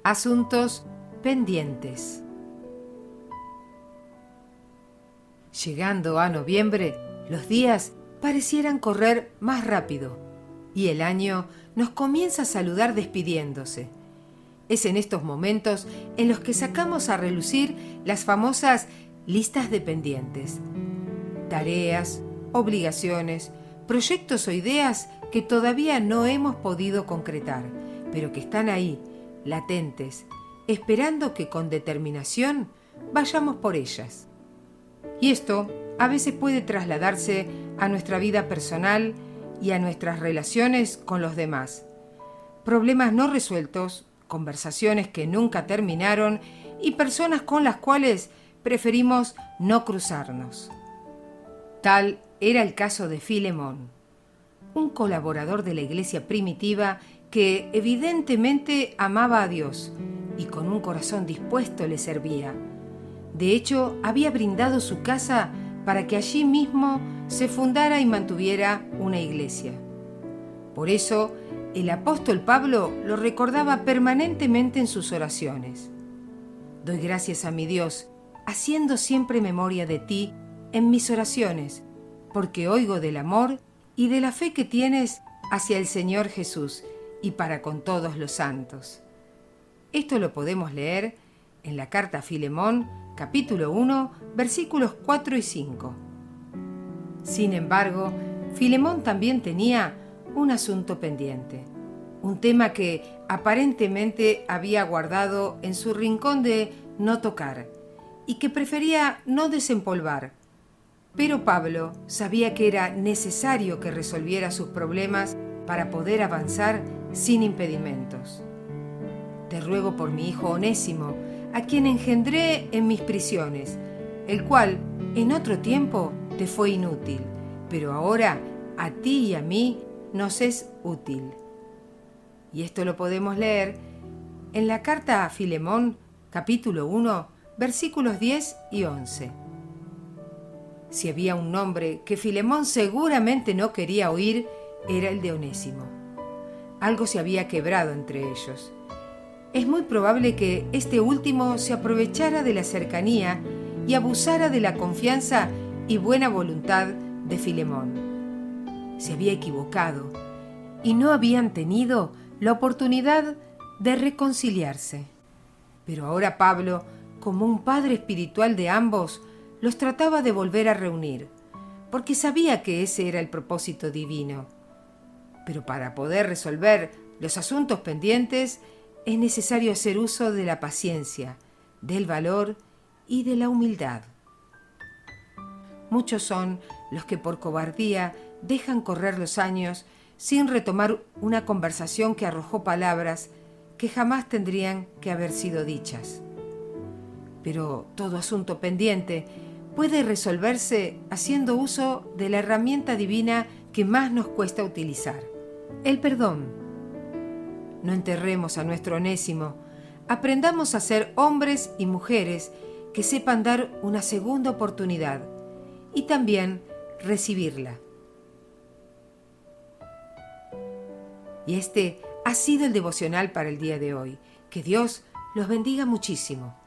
Asuntos pendientes. Llegando a noviembre, los días parecieran correr más rápido y el año nos comienza a saludar despidiéndose. Es en estos momentos en los que sacamos a relucir las famosas listas de pendientes. Tareas, obligaciones, proyectos o ideas que todavía no hemos podido concretar, pero que están ahí, latentes, esperando que con determinación vayamos por ellas. Y esto a veces puede trasladarse a nuestra vida personal y a nuestras relaciones con los demás. Problemas no resueltos, conversaciones que nunca terminaron y personas con las cuales preferimos no cruzarnos. Tal era el caso de Filemón, un colaborador de la iglesia primitiva que evidentemente amaba a Dios y con un corazón dispuesto le servía. De hecho, había brindado su casa para que allí mismo se fundara y mantuviera una iglesia. Por eso, el apóstol Pablo lo recordaba permanentemente en sus oraciones. Doy gracias a mi Dios, haciendo siempre memoria de ti en mis oraciones, porque oigo del amor y de la fe que tienes hacia el Señor Jesús y para con todos los santos. Esto lo podemos leer en la carta a Filemón, capítulo 1, versículos 4 y 5. Sin embargo, Filemón también tenía un asunto pendiente, un tema que aparentemente había guardado en su rincón de no tocar y que prefería no desempolvar. Pero Pablo sabía que era necesario que resolviera sus problemas para poder avanzar sin impedimentos. Te ruego por mi hijo Onésimo, a quien engendré en mis prisiones, el cual en otro tiempo te fue inútil, pero ahora a ti y a mí nos es útil. Y esto lo podemos leer en la carta a Filemón, capítulo 1, versículos 10 y 11. Si había un nombre que Filemón seguramente no quería oír, era el de Onésimo. Algo se había quebrado entre ellos. Es muy probable que este último se aprovechara de la cercanía y abusara de la confianza y buena voluntad de Filemón. Se había equivocado y no habían tenido la oportunidad de reconciliarse. Pero ahora Pablo, como un padre espiritual de ambos, los trataba de volver a reunir, porque sabía que ese era el propósito divino. Pero para poder resolver los asuntos pendientes, es necesario hacer uso de la paciencia, del valor y de la humildad. Muchos son los que por cobardía dejan correr los años sin retomar una conversación que arrojó palabras que jamás tendrían que haber sido dichas. Pero todo asunto pendiente puede resolverse haciendo uso de la herramienta divina que más nos cuesta utilizar, el perdón. No enterremos a nuestro Onésimo, aprendamos a ser hombres y mujeres que sepan dar una segunda oportunidad y también recibirla. Y este ha sido el devocional para el día de hoy. Que Dios los bendiga muchísimo.